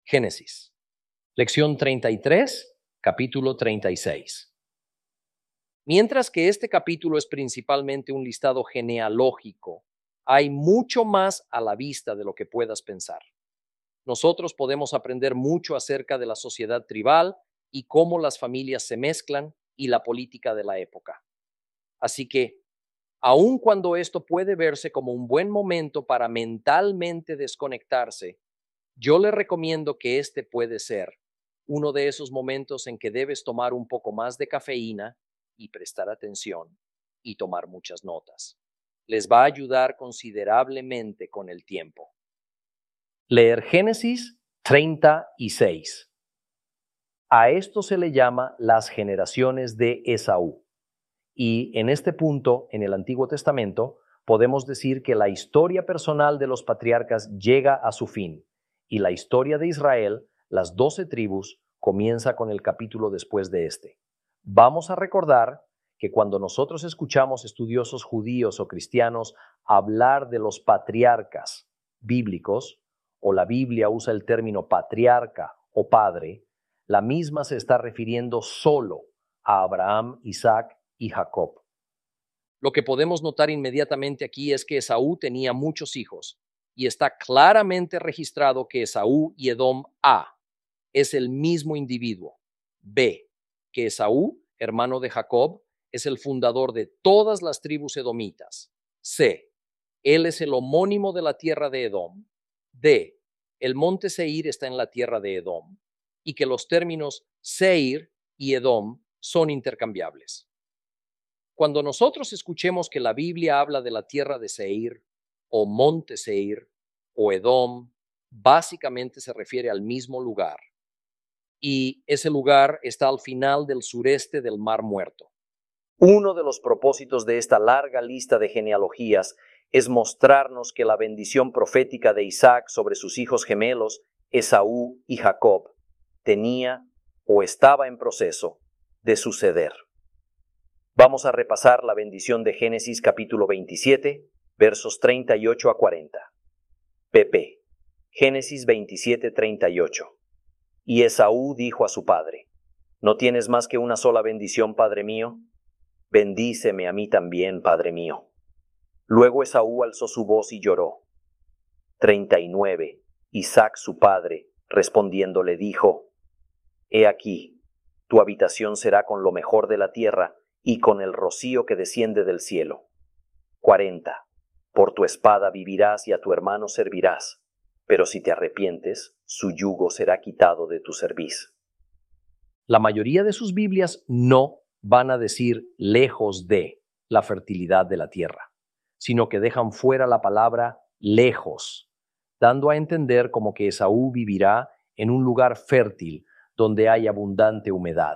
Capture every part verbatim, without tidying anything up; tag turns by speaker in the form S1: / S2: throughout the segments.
S1: Génesis. Lección treinta y tres, capítulo treinta y seis. Mientras que este capítulo es principalmente un listado genealógico, hay mucho más a la vista de lo que puedas pensar. Nosotros podemos aprender mucho acerca de la sociedad tribal y cómo las familias se mezclan y la política de la época. Así que, aun cuando esto puede verse como un buen momento para mentalmente desconectarse, yo le recomiendo que este puede ser uno de esos momentos en que debes tomar un poco más de cafeína y prestar atención y tomar muchas notas. Les va a ayudar considerablemente con el tiempo. Leer Génesis treinta y seis. A esto se le llama las generaciones de Esaú. Y en este punto, en el Antiguo Testamento, podemos decir que la historia personal de los patriarcas llega a su fin y la historia de Israel, las doce tribus, comienza con el capítulo después de este. Vamos a recordar que cuando nosotros escuchamos estudiosos judíos o cristianos hablar de los patriarcas bíblicos, o la Biblia usa el término patriarca o padre, la misma se está refiriendo solo a Abraham, Isaac y Jacob. Lo que podemos notar inmediatamente aquí es que Esaú tenía muchos hijos y está claramente registrado que Esaú y Edom A es el mismo individuo. B, que Esaú, hermano de Jacob, es el fundador de todas las tribus edomitas. C, él es el homónimo de la tierra de Edom. D, el monte Seir está en la tierra de Edom y que los términos Seir y Edom son intercambiables. Cuando nosotros escuchemos que la Biblia habla de la tierra de Seir, o monte Seir, o Edom, básicamente se refiere al mismo lugar. Y ese lugar está al final del sureste del Mar Muerto. Uno de los propósitos de esta larga lista de genealogías es mostrarnos que la bendición profética de Isaac sobre sus hijos gemelos, Esaú y Jacob, tenía o estaba en proceso de suceder. Vamos a repasar la bendición de Génesis capítulo veintisiete, versos treinta y ocho a cuarenta. P. Génesis veintisiete, treinta y ocho. Y Esaú dijo a su padre: ¿No tienes más que una sola bendición, padre mío? Bendíceme a mí también, padre mío. Luego Esaú alzó su voz y lloró. treinta y nueve. Isaac su padre, respondiendo, le dijo: He aquí, tu habitación será con lo mejor de la tierra y con el rocío que desciende del cielo. cuarenta. Por tu espada vivirás y a tu hermano servirás, pero si te arrepientes, su yugo será quitado de tu cerviz. La mayoría de sus Biblias no van a decir lejos de la fertilidad de la tierra, sino que dejan fuera la palabra lejos, dando a entender como que Esaú vivirá en un lugar fértil donde hay abundante humedad.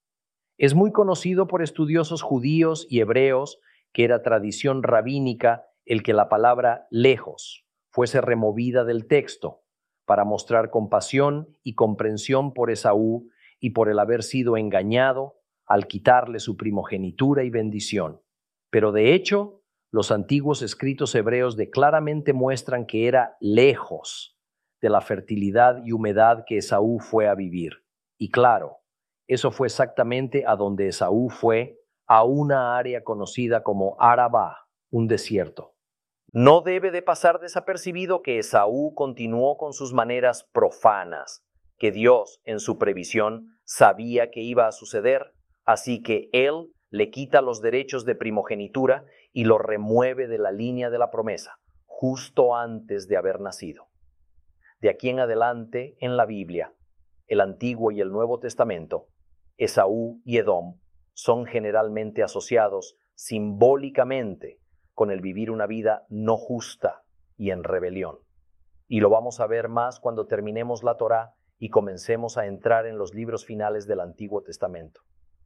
S1: Es muy conocido por estudiosos judíos y hebreos que era tradición rabínica el que la palabra lejos fuese removida del texto para mostrar compasión y comprensión por Esaú y por el haber sido engañado al quitarle su primogenitura y bendición. Pero de hecho, los antiguos escritos hebreos de claramente muestran que era lejos de la fertilidad y humedad que Esaú fue a vivir. Y claro, eso fue exactamente a donde Esaú fue, a una área conocida como Arabá, un desierto. No debe de pasar desapercibido que Esaú continuó con sus maneras profanas, que Dios, en su previsión, sabía que iba a suceder, así que Él le quita los derechos de primogenitura y lo remueve de la línea de la promesa, justo antes de haber nacido. De aquí en adelante, en la Biblia, el Antiguo y el Nuevo Testamento, Esaú y Edom son generalmente asociados simbólicamente con el vivir una vida no justa y en rebelión. Y lo vamos a ver más cuando terminemos la Torá y comencemos a entrar en los libros finales del Antiguo Testamento.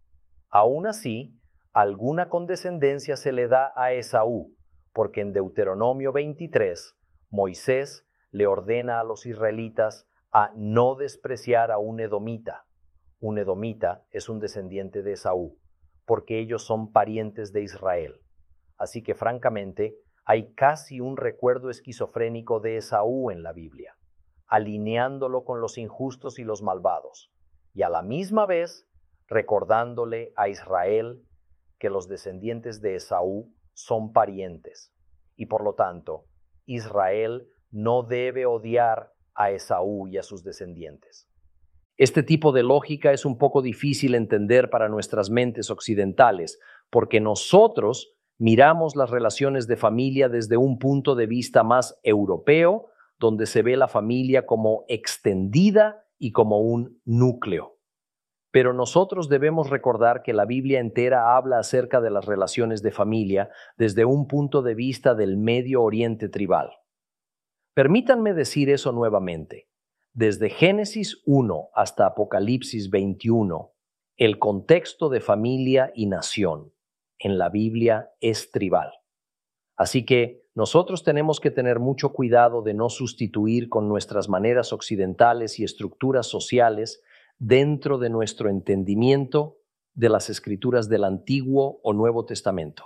S1: Aún así, alguna condescendencia se le da a Esaú, porque en Deuteronomio veintitrés, Moisés le ordena a los israelitas a no despreciar a un edomita. Un edomita es un descendiente de Esaú, porque ellos son parientes de Israel. Así que francamente hay casi un recuerdo esquizofrénico de Esaú en la Biblia.
S2: alineándolo con los injustos y los malvados, y a la misma vez recordándole a Israel que los descendientes de Esaú son parientes, y por lo tanto, Israel no debe odiar a Esaú y a sus descendientes.
S1: Este tipo de lógica es un poco difícil entender para nuestras mentes occidentales, porque nosotros miramos las relaciones de familia desde un punto de vista más europeo, donde se ve la familia como extendida y como un núcleo. Pero nosotros debemos recordar que la Biblia entera habla acerca de las relaciones de familia desde un punto de vista del Medio Oriente tribal. Permítanme decir eso nuevamente. Desde Génesis uno hasta Apocalipsis veintiuno, el contexto de familia y nación en la Biblia es tribal. Así que nosotros tenemos que tener mucho cuidado de no sustituir con nuestras maneras occidentales y estructuras sociales dentro de nuestro entendimiento de las escrituras del Antiguo o Nuevo Testamento.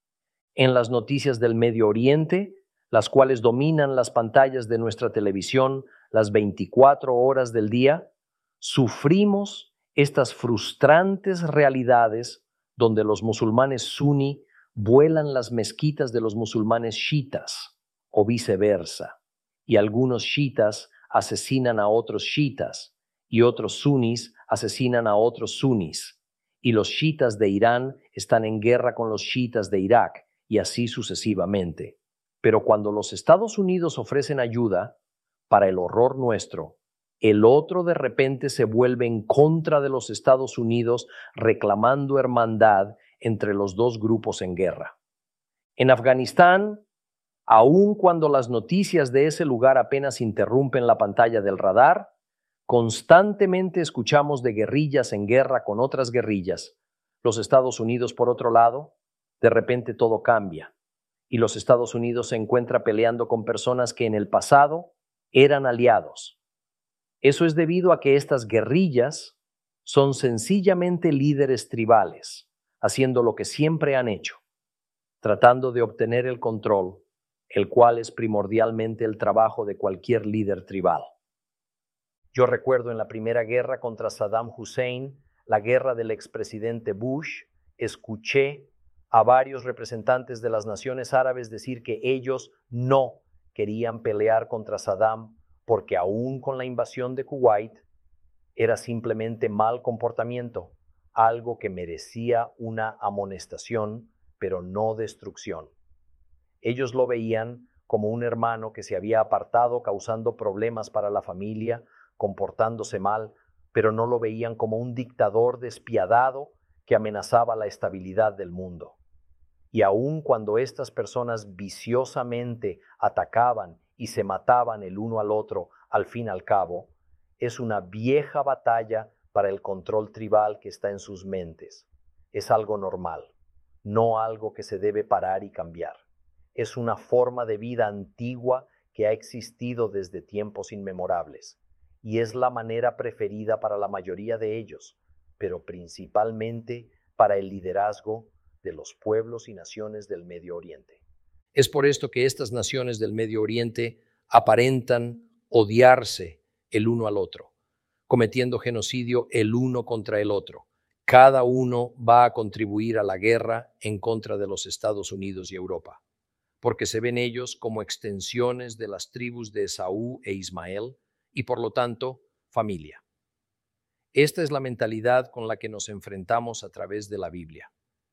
S1: En las noticias del Medio Oriente, las cuales dominan las pantallas de nuestra televisión las veinticuatro horas del día, sufrimos estas frustrantes realidades donde los musulmanes suní vuelan las mezquitas de los musulmanes chiitas o viceversa, y algunos chiitas asesinan a otros chiitas y otros sunís asesinan a otros sunís, y los chiitas de Irán están en guerra con los chiitas de Irak y así sucesivamente. Pero cuando los Estados Unidos ofrecen ayuda, para el horror nuestro, el otro de repente se vuelve en contra de los Estados Unidos reclamando hermandad entre los dos grupos en guerra. En Afganistán, aun cuando las noticias de ese lugar apenas interrumpen la pantalla del radar, constantemente escuchamos de guerrillas en guerra con otras guerrillas. Los Estados Unidos, por otro lado, de repente todo cambia y los Estados Unidos se encuentra peleando con personas que en el pasado eran aliados. Eso es debido a que estas guerrillas son sencillamente líderes tribales, haciendo lo que siempre han hecho, tratando de obtener el control, el cual es primordialmente el trabajo de cualquier líder tribal. Yo recuerdo en la primera guerra contra Saddam Hussein, la guerra del expresidente Bush, escuché a varios representantes de las naciones árabes decir que ellos no querían pelear contra Saddam porque aún con la invasión de Kuwait era simplemente mal comportamiento, algo que merecía una amonestación, pero no destrucción. Ellos lo veían como un hermano que se había apartado causando problemas para la familia, comportándose mal, pero no lo veían como un dictador despiadado que amenazaba la estabilidad del mundo. Y aun cuando estas personas viciosamente atacaban y se mataban el uno al otro, al fin y al cabo, es una vieja batalla para el control tribal que está en sus mentes. Es algo normal, no algo que se debe parar y cambiar. Es una forma de vida antigua que ha existido desde tiempos inmemorables, y es la manera preferida para la mayoría de ellos, pero principalmente para el liderazgo de los pueblos y naciones del Medio Oriente. Es por esto que estas naciones del Medio Oriente aparentan odiarse el uno al otro, cometiendo genocidio el uno contra el otro. Cada uno va a contribuir a la guerra en contra de los Estados Unidos y Europa, porque se ven ellos como extensiones de las tribus de Esaú e Ismael y por lo tanto familia. Esta es la mentalidad con la que nos enfrentamos a través de la Biblia.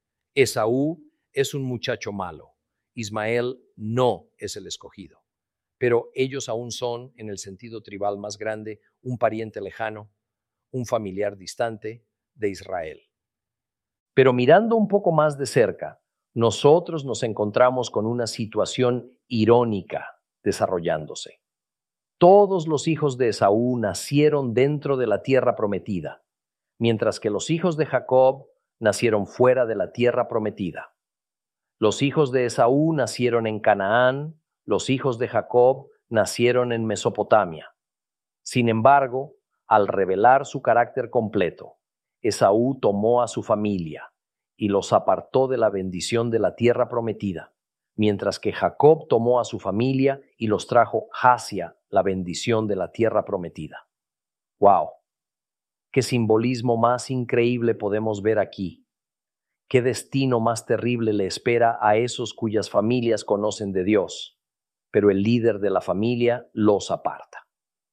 S1: Esaú es un muchacho malo, Ismael no es el escogido, pero ellos aún son, en el sentido tribal más grande, un pariente lejano, un familiar distante de Israel. Pero mirando un poco más de cerca, nosotros nos encontramos con una situación irónica desarrollándose. Todos los hijos de Esaú nacieron dentro de la tierra prometida, mientras que los hijos de Jacob nacieron fuera de la tierra prometida. Los hijos de Esaú nacieron en Canaán, los hijos de Jacob nacieron en Mesopotamia. Sin embargo, al revelar su carácter completo, Esaú tomó a su familia y los apartó de la bendición de la tierra prometida, mientras que Jacob tomó a su familia y los trajo hacia la bendición de la tierra prometida. ¡Wow! ¡Qué simbolismo más increíble podemos ver aquí! ¿Qué destino más terrible le espera a esos cuyas familias conocen de Dios, pero el líder de la familia los aparta?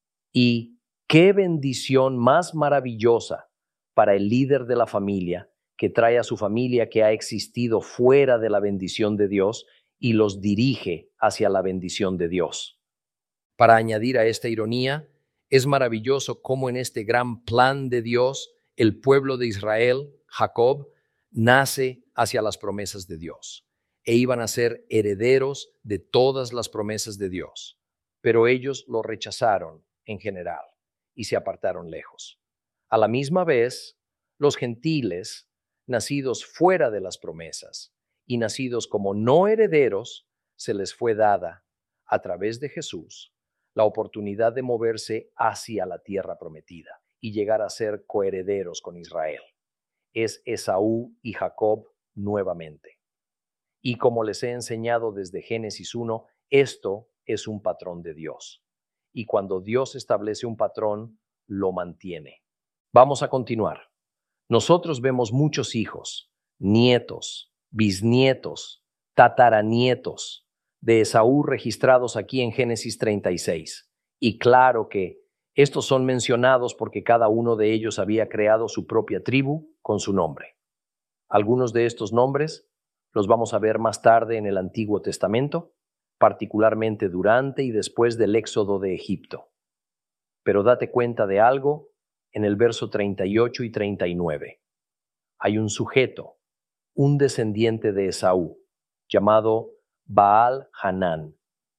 S1: Y qué bendición más maravillosa para el líder de la familia que trae a su familia que ha existido fuera de la bendición de Dios y los dirige hacia la bendición de Dios. Para añadir a esta ironía, es maravilloso cómo en este gran plan de Dios, el pueblo de Israel, Jacob, nace hacia las promesas de Dios e iban a ser herederos de todas las promesas de Dios, pero ellos lo rechazaron en general y se apartaron lejos. A la misma vez, los gentiles, nacidos fuera de las promesas y nacidos como no herederos, se les fue dada, a través de Jesús, la oportunidad de moverse hacia la tierra prometida y llegar a ser coherederos con Israel. Es Esaú y Jacob nuevamente. Y como les he enseñado desde Génesis uno, esto es un patrón de Dios. Y cuando Dios establece un patrón, lo mantiene. Vamos a continuar. Nosotros vemos muchos hijos, nietos, bisnietos, tataranietos de Esaú registrados aquí en Génesis treinta y seis. Y claro que estos son mencionados porque cada uno de ellos había creado su propia tribu con su nombre. Algunos de estos nombres los vamos a ver más tarde en el Antiguo Testamento, particularmente durante y después del éxodo de Egipto. Pero date cuenta de algo en el verso treinta y ocho y treinta y nueve. Hay un sujeto, un descendiente de Esaú, llamado Baal-Hanán.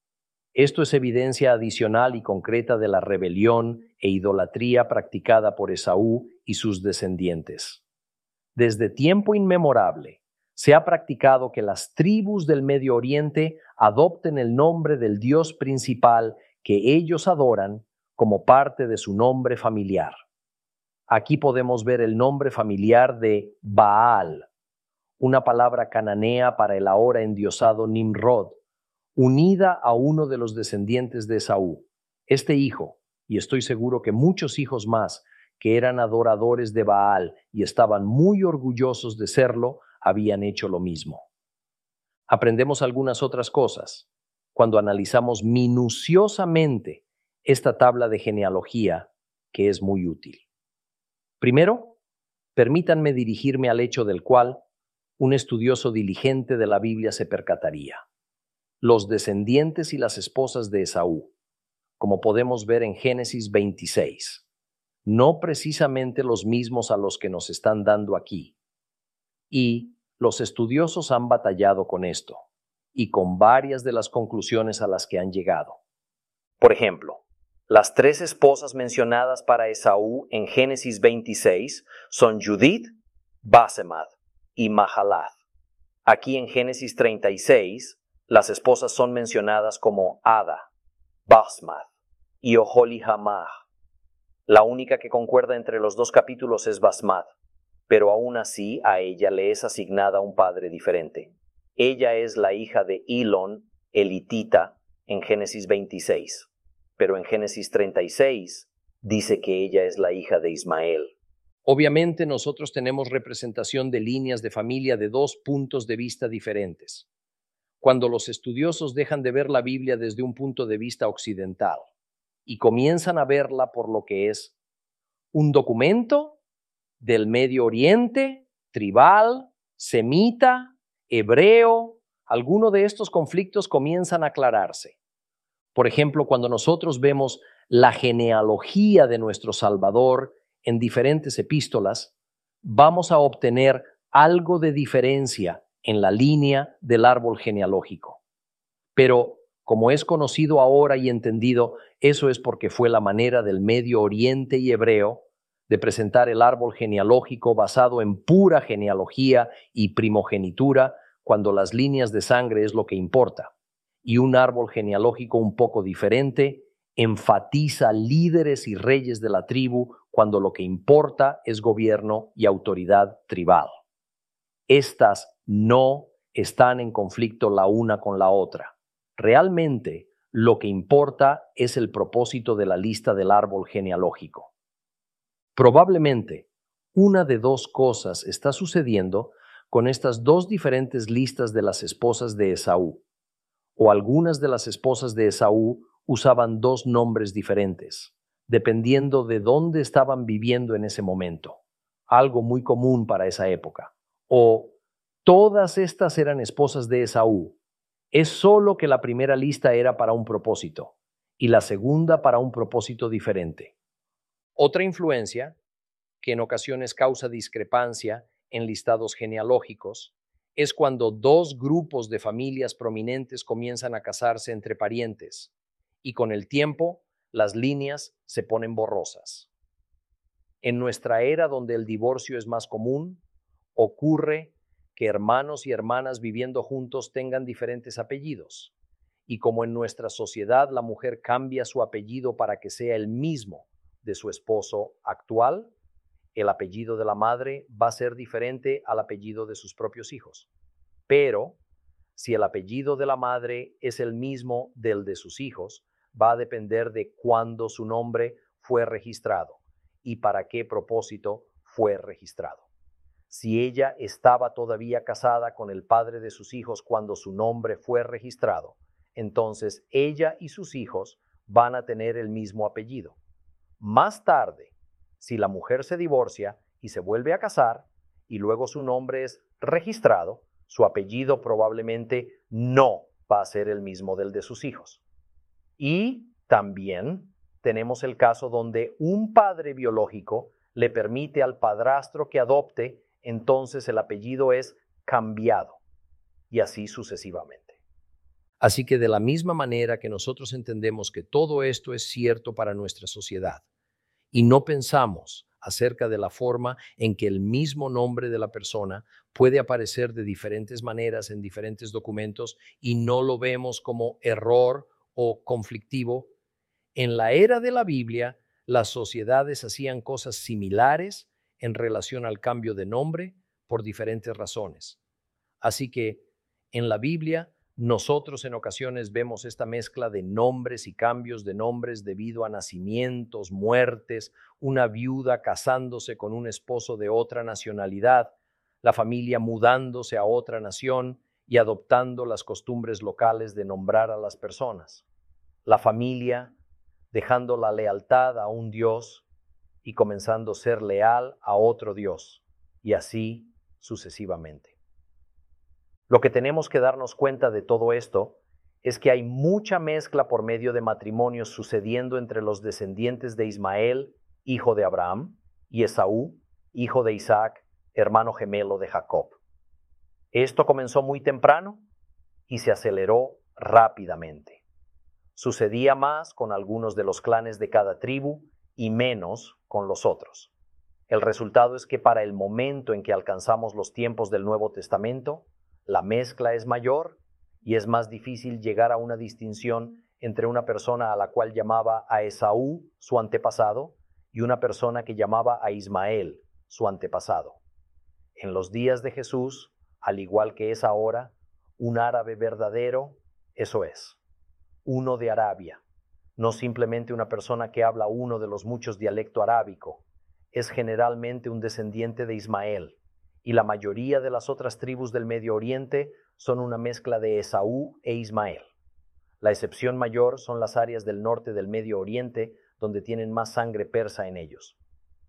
S1: Esto es evidencia adicional y concreta de la rebelión e idolatría practicada por Esaú y sus descendientes. Desde tiempo inmemorable, se ha practicado que las tribus del Medio Oriente adopten el nombre del Dios principal que ellos adoran como parte de su nombre familiar. Aquí podemos ver el nombre familiar de Baal, una palabra cananea para el ahora endiosado Nimrod, unida a uno de los descendientes de Esaú. Este hijo, y estoy seguro que muchos hijos más, que eran adoradores de Baal y estaban muy orgullosos de serlo, habían hecho lo mismo. Aprendemos algunas otras cosas cuando analizamos minuciosamente esta tabla de genealogía que es muy útil. Primero, permítanme dirigirme al hecho del cual un estudioso diligente de la Biblia se percataría. Los descendientes y las esposas de Esaú, como podemos ver en Génesis veintiséis, no precisamente los mismos a los que nos están dando aquí. Y los estudiosos han batallado con esto y con varias de las conclusiones a las que han llegado. Por ejemplo, las tres esposas mencionadas para Esaú en Génesis veintiséis son Judith, Basemath y Mahalath. Aquí en Génesis treinta y seis, las esposas son mencionadas como Ada, Basmath y Oholihamah. La única que concuerda entre los dos capítulos es Basmath, pero aún así a ella le es asignada un padre diferente. Ella es la hija de Elón, elitita, en Génesis veintiséis, pero en Génesis treinta y seis dice que ella es la hija de Ismael. Obviamente nosotros tenemos representación de líneas de familia de dos puntos de vista diferentes. Cuando los estudiosos dejan de ver la Biblia desde un punto de vista occidental y comienzan a verla por lo que es un documento del Medio Oriente, tribal, semita, hebreo, alguno de estos conflictos comienzan a aclararse. Por ejemplo, cuando nosotros vemos la genealogía de nuestro Salvador en diferentes epístolas, vamos a obtener algo de diferencia en la línea del árbol genealógico. Pero, como es conocido ahora y entendido, eso es porque fue la manera del Medio Oriente y hebreo de presentar el árbol genealógico basado en pura genealogía y primogenitura, cuando las líneas de sangre es lo que importa. Y un árbol genealógico un poco diferente enfatiza líderes y reyes de la tribu, cuando lo que importa es gobierno y autoridad tribal. Estas no están en conflicto la una con la otra. Realmente, Lo que importa es el propósito de la lista del árbol genealógico. Probablemente, una de dos cosas está sucediendo con estas dos diferentes listas de las esposas de Esaú, o algunas de las esposas de Esaú usaban dos nombres diferentes, dependiendo de dónde estaban viviendo en ese momento, algo muy común para esa época, o todas estas eran esposas de Esaú. Es solo que la primera lista era para un propósito y la segunda para un propósito diferente. Otra influencia, que en ocasiones causa discrepancia en listados genealógicos, es cuando dos grupos de familias prominentes comienzan a casarse entre parientes y con el tiempo las líneas se ponen borrosas. En nuestra era donde el divorcio es más común, ocurre que hermanos y hermanas viviendo juntos tengan diferentes apellidos. Y como en nuestra sociedad la mujer cambia su apellido para que sea el mismo de su esposo actual, el apellido de la madre va a ser diferente al apellido de sus propios hijos. Pero si el apellido de la madre es el mismo del de sus hijos, va a depender de cuándo su nombre fue registrado y para qué propósito fue registrado. Si ella estaba todavía casada con el padre de sus hijos cuando su nombre fue registrado, entonces ella y sus hijos van a tener el mismo apellido. Más tarde, si la mujer se divorcia y se vuelve a casar y luego su nombre es registrado, su apellido probablemente no va a ser el mismo del de sus hijos. Y también tenemos el caso donde un padre biológico le permite al padrastro que adopte, entonces el apellido es cambiado y así sucesivamente. Así que de la misma manera que nosotros entendemos que todo esto es cierto para nuestra sociedad y no pensamos acerca de la forma en que el mismo nombre de la persona puede aparecer de diferentes maneras en diferentes documentos y no lo vemos como error o conflictivo, en la era de la Biblia las sociedades hacían cosas similares en relación al cambio de nombre por diferentes razones. Así que en la Biblia nosotros en ocasiones vemos esta mezcla de nombres y cambios de nombres debido a nacimientos, muertes, una viuda casándose con un esposo de otra nacionalidad, la familia mudándose a otra nación y adoptando las costumbres locales de nombrar a las personas. La familia dejando la lealtad a un Dios y comenzando a ser leal a otro Dios, y así sucesivamente. Lo que tenemos que darnos cuenta de todo esto es que hay mucha mezcla por medio de matrimonios sucediendo entre los descendientes de Ismael, hijo de Abraham, y Esaú, hijo de Isaac, hermano gemelo de Jacob. Esto comenzó muy temprano y se aceleró rápidamente. Sucedía más con algunos de los clanes de cada tribu y menos con los otros. El resultado es que para el momento en que alcanzamos los tiempos del Nuevo Testamento, la mezcla es mayor y es más difícil llegar a una distinción entre una persona a la cual llamaba a Esaú, su antepasado, y una persona que llamaba a Ismael, su antepasado. En los días de Jesús, al igual que es ahora, un árabe verdadero, eso es, uno de Arabia, no simplemente una persona que habla uno de los muchos dialectos arábico, es generalmente un descendiente de Ismael, y la mayoría de las otras tribus del Medio Oriente son una mezcla de Esaú e Ismael. La excepción mayor son las áreas del norte del Medio Oriente, donde tienen más sangre persa en ellos.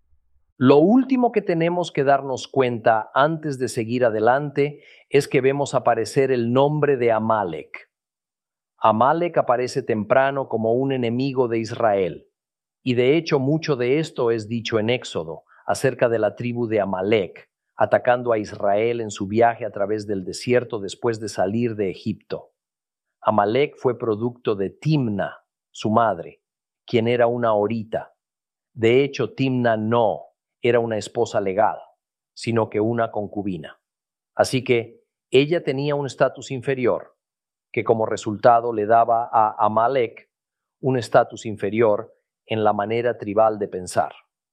S1: Lo último que tenemos que darnos cuenta antes de seguir adelante es que vemos aparecer el nombre de Amalek. Amalek aparece temprano como un enemigo de Israel, y de hecho mucho de esto es dicho en Éxodo acerca de la tribu de Amalek, atacando a Israel en su viaje a través del desierto después de salir de Egipto. Amalek fue producto de Timna, su madre, quien era una horita. De hecho, Timna no era una esposa legal, sino que una concubina. Así que ella tenía un estatus inferior, que como resultado le daba a Amalek un estatus inferior en la manera tribal de pensar.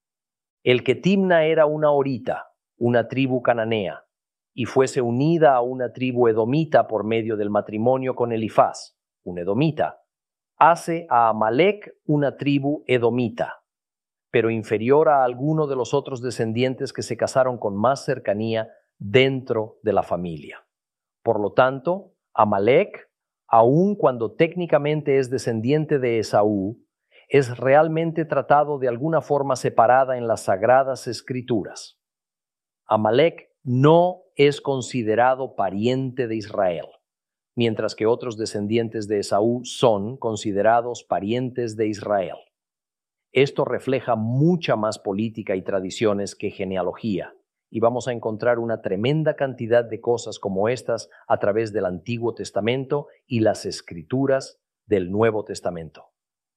S1: El que Timna era una horita, una tribu cananea, y fuese unida a una tribu edomita por medio del matrimonio con Elifaz, un edomita, hace a Amalek una tribu edomita, pero inferior a alguno de los otros descendientes que se casaron con más cercanía dentro de la familia. Por lo tanto, Amalek, aun cuando técnicamente es descendiente de Esaú, es realmente tratado de alguna forma separada en las Sagradas Escrituras. Amalek no es considerado pariente de Israel, mientras que otros descendientes de Esaú son considerados parientes de Israel. Esto refleja mucha más política y tradiciones que genealogía, y vamos a encontrar una tremenda cantidad de cosas como estas a través del Antiguo Testamento y las Escrituras del Nuevo Testamento.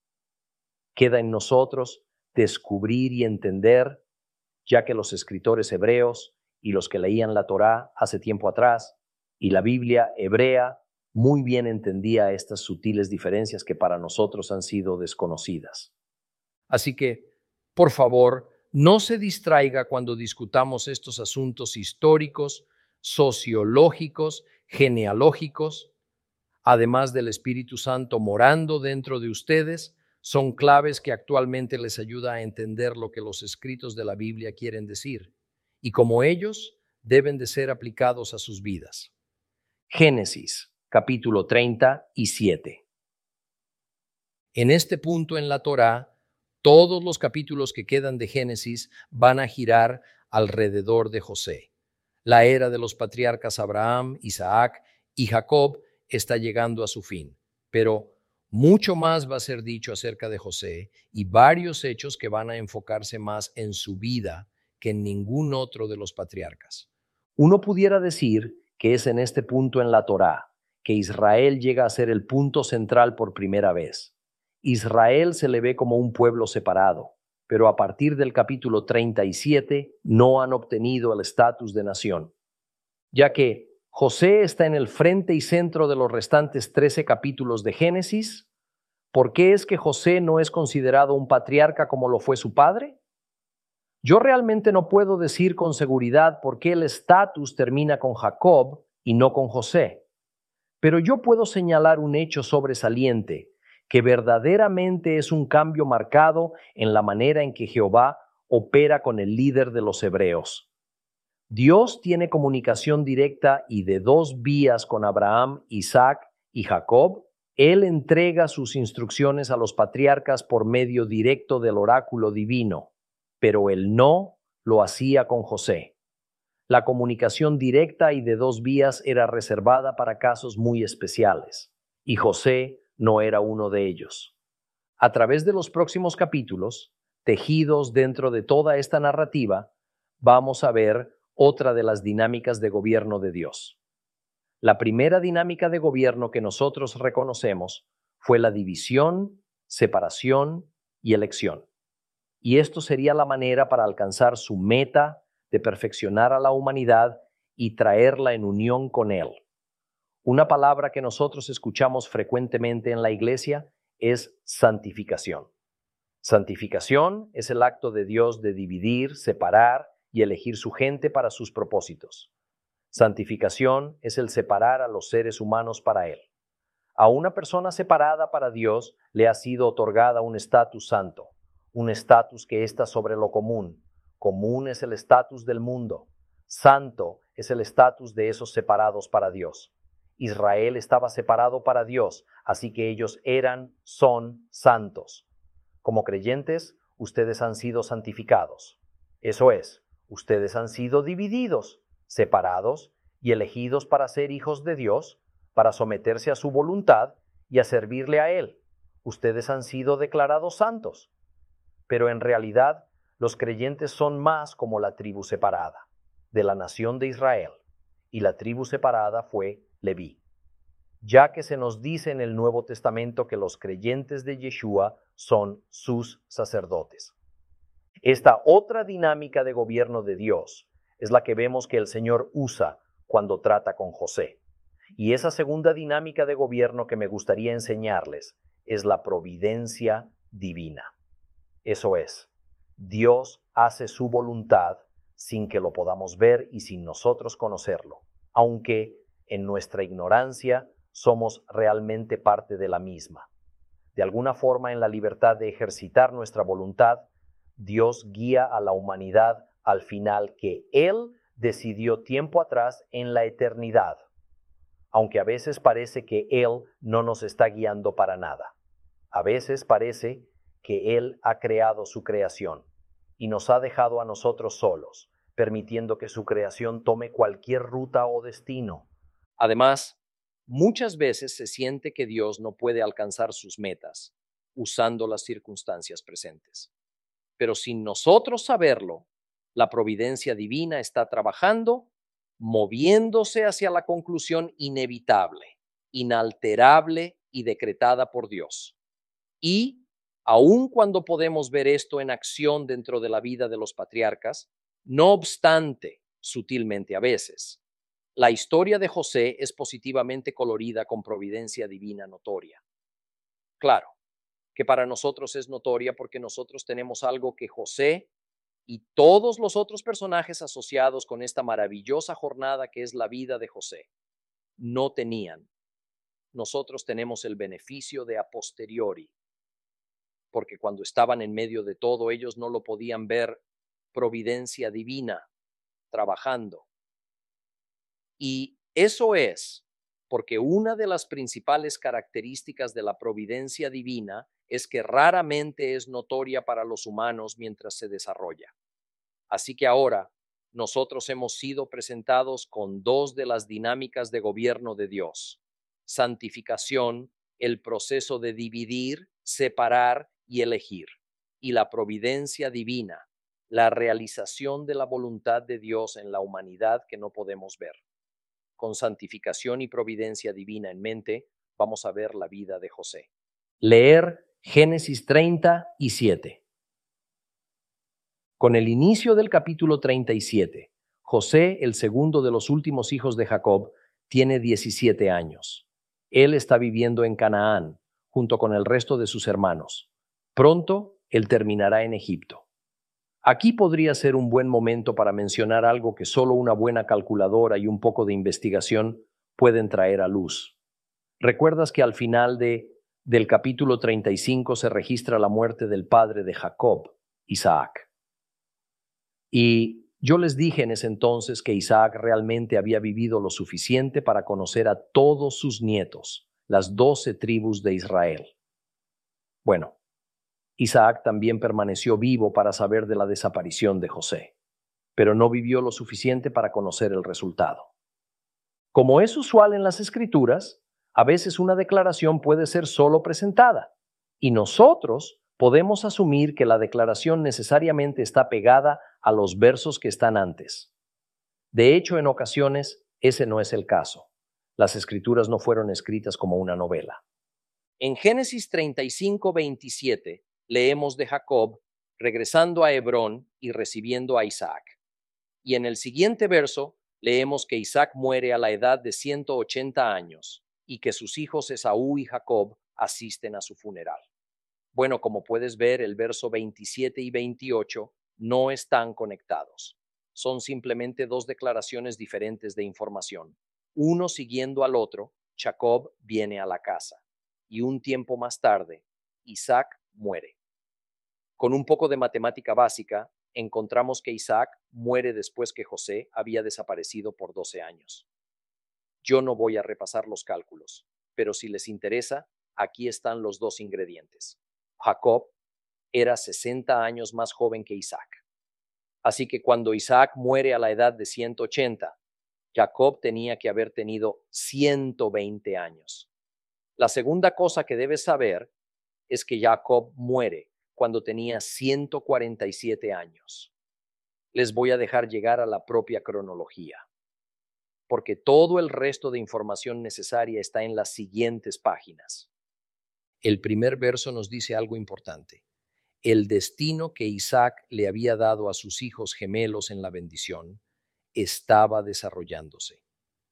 S1: Queda en nosotros descubrir y entender, ya que los escritores hebreos y los que leían la Torá hace tiempo atrás y la Biblia hebrea muy bien entendía estas sutiles diferencias que para nosotros han sido desconocidas. Así que, por favor, no se distraiga cuando discutamos estos asuntos históricos, sociológicos, genealógicos. Además del Espíritu Santo morando dentro de ustedes, son claves que actualmente les ayuda a entender lo que los escritos de la Biblia quieren decir y cómo ellos deben de ser aplicados a sus vidas. Génesis, capítulo treinta y siete. En este punto en la Torá, todos los capítulos que quedan de Génesis van a girar alrededor de José. La era de los patriarcas Abraham, Isaac y Jacob está llegando a su fin, pero mucho más va a ser dicho acerca de José y varios hechos que van a enfocarse más en su vida que en ningún otro de los patriarcas. Uno pudiera decir que es en este punto en la Torá que Israel llega a ser el punto central por primera vez. Israel se le ve como un pueblo separado, pero a partir del capítulo treinta y siete no han obtenido el estatus de nación, ya que José está en el frente y centro de los restantes trece capítulos de Génesis. ¿Por qué es que José no es considerado un patriarca como lo fue su padre? Yo realmente no puedo decir con seguridad por qué el estatus termina con Jacob y no con José, pero yo puedo señalar un hecho sobresaliente que verdaderamente es un cambio marcado en la manera en que Jehová opera con el líder de los hebreos. Dios tiene comunicación directa y de dos vías con Abraham, Isaac y Jacob. Él entrega sus instrucciones a los patriarcas por medio directo del oráculo divino, pero él no lo hacía con José. La comunicación directa y de dos vías era reservada para casos muy especiales, y José no era uno de ellos. A través de los próximos capítulos, tejidos dentro de toda esta narrativa, vamos a ver otra de las dinámicas de gobierno de Dios. La primera dinámica de gobierno que nosotros reconocemos fue la división, separación y elección. Y esto sería la manera para alcanzar su meta de perfeccionar a la humanidad y traerla en unión con Él. Una palabra que nosotros escuchamos frecuentemente en la iglesia es santificación. Santificación es el acto de Dios de dividir, separar y elegir su gente para sus propósitos. Santificación es el separar a los seres humanos para Él. A una persona separada para Dios le ha sido otorgada un estatus santo, un estatus que está sobre lo común. Común es el estatus del mundo. Santo es el estatus de esos separados para Dios. Israel estaba separado para Dios, así que ellos eran, son santos. Como creyentes, ustedes han sido santificados. Eso es, ustedes han sido divididos, separados y elegidos para ser hijos de Dios, para someterse a su voluntad y a servirle a Él. Ustedes han sido declarados santos. Pero en realidad, los creyentes son más como la tribu separada de la nación de Israel, y la tribu separada fue Leví. Ya que se nos dice en el Nuevo Testamento que los creyentes de Yeshua son sus sacerdotes. Esta otra dinámica de gobierno de Dios es la que vemos que el Señor usa cuando trata con José. Y esa segunda dinámica de gobierno que me gustaría enseñarles es la providencia divina. Eso es, Dios hace su voluntad sin que lo podamos ver y sin nosotros conocerlo, aunque en nuestra ignorancia somos realmente parte de la misma.
S2: De alguna forma, en la libertad de ejercitar nuestra voluntad, Dios guía a la humanidad al final que Él decidió tiempo atrás en la eternidad, aunque a veces parece que Él no nos está guiando para nada. A veces parece que Él ha creado su creación y nos ha dejado a nosotros solos, permitiendo que su creación tome cualquier ruta o destino.
S1: Además, muchas veces se siente que Dios no puede alcanzar sus metas usando las circunstancias presentes. Pero sin nosotros saberlo, la providencia divina está trabajando, moviéndose hacia la conclusión inevitable, inalterable y decretada por Dios. Y, aun cuando podemos ver esto en acción dentro de la vida de los patriarcas, no obstante, sutilmente a veces, la historia de José es positivamente colorida con providencia divina notoria. Claro, que para nosotros es notoria porque nosotros tenemos algo que José y todos los otros personajes asociados con esta maravillosa jornada que es la vida de José no tenían. Nosotros tenemos el beneficio de a posteriori, porque cuando estaban en medio de todo ellos no lo podían ver providencia divina trabajando. Y eso es porque una de las principales características de la providencia divina es que raramente es notoria para los humanos mientras se desarrolla. Así que ahora nosotros hemos sido presentados con dos de las dinámicas de gobierno de Dios: santificación, el proceso de dividir, separar y elegir, y la providencia divina, la realización de la voluntad de Dios en la humanidad que no podemos ver. Con santificación y providencia divina en mente, vamos a ver la vida de José. Leer Génesis treinta y siete. Con el inicio del capítulo treinta y siete, José, el segundo de los últimos hijos de Jacob, tiene diecisiete años. Él está viviendo en Canaán, junto con el resto de sus hermanos. Pronto, él terminará en Egipto. Aquí podría ser un buen momento para mencionar algo que solo una buena calculadora y un poco de investigación pueden traer a luz. ¿Recuerdas que al final de, del capítulo treinta y cinco se registra la muerte del padre de Jacob, Isaac? Y yo les dije en ese entonces que Isaac realmente había vivido lo suficiente para conocer a todos sus nietos, las doce tribus de Israel. Bueno, Isaac también permaneció vivo para saber de la desaparición de José, pero no vivió lo suficiente para conocer el resultado. Como es usual en las Escrituras, a veces una declaración puede ser solo presentada, y nosotros podemos asumir que la declaración necesariamente está pegada a los versos que están antes. De hecho, en ocasiones, ese no es el caso. Las Escrituras no fueron escritas como una novela. En Génesis treinta y cinco, veintisiete, leemos de Jacob regresando a Hebrón y recibiendo a Isaac. Y en el siguiente verso leemos que Isaac muere a la edad de ciento ochenta años y que sus hijos Esaú y Jacob asisten a su funeral. Bueno, como puedes ver, el verso veintisiete y veintiocho no están conectados. Son simplemente dos declaraciones diferentes de información. Uno siguiendo al otro, Jacob viene a la casa. Y un tiempo más tarde, Isaac muere. Con un poco de matemática básica, encontramos que Isaac muere después que José había desaparecido por doce años. Yo no voy a repasar los cálculos, pero si les interesa, aquí están los dos ingredientes. Jacob era sesenta años más joven que Isaac. Así que cuando Isaac muere a la edad de ciento ochenta, Jacob tenía que haber tenido ciento veinte años. La segunda cosa que debes saber es que Jacob muere cuando tenía ciento cuarenta y siete años. Les voy a dejar llegar a la propia cronología, porque todo el resto de información necesaria está en las siguientes páginas. El primer verso nos dice algo importante. El destino que Isaac le había dado a sus hijos gemelos en la bendición estaba desarrollándose.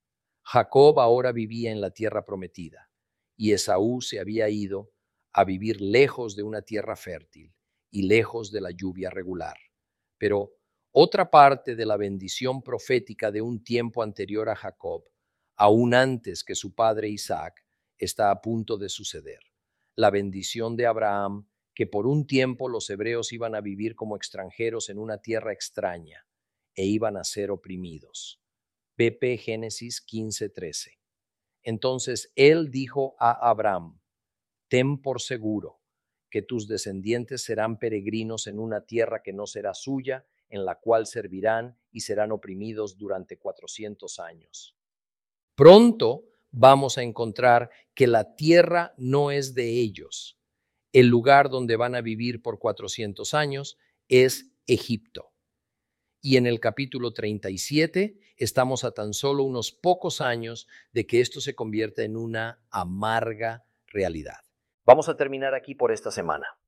S1: Jacob ahora vivía en la tierra prometida y Esaú se había ido a vivir lejos de una tierra fértil y lejos de la lluvia regular. Pero otra parte de la bendición profética de un tiempo anterior a Jacob, aún antes que su padre Isaac, está a punto de suceder. la bendición de Abraham, que por un tiempo los hebreos iban a vivir como extranjeros en una tierra extraña e iban a ser oprimidos. V P Génesis quince trece. Entonces él dijo a Abraham: ten por seguro que tus descendientes serán peregrinos en una tierra que no será suya, en la cual servirán y serán oprimidos durante cuatrocientos años. Pronto vamos a encontrar que la tierra no es de ellos. El lugar donde van a vivir por cuatrocientos años es Egipto. Y en el capítulo treinta y siete estamos a tan solo unos pocos años de que esto se convierta en una amarga realidad.
S2: Vamos a terminar aquí por esta semana.